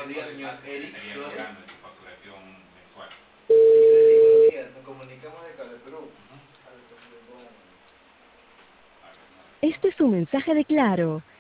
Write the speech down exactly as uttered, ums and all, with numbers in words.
Buenos días, señor Eric. Sería ¿Todo muy bien? grande su facturación mensual. Sí, buenos días. Nos comunicamos de Cable Perú. Uh -huh. A ver, pues, A ver, no Este es un mensaje de Claro.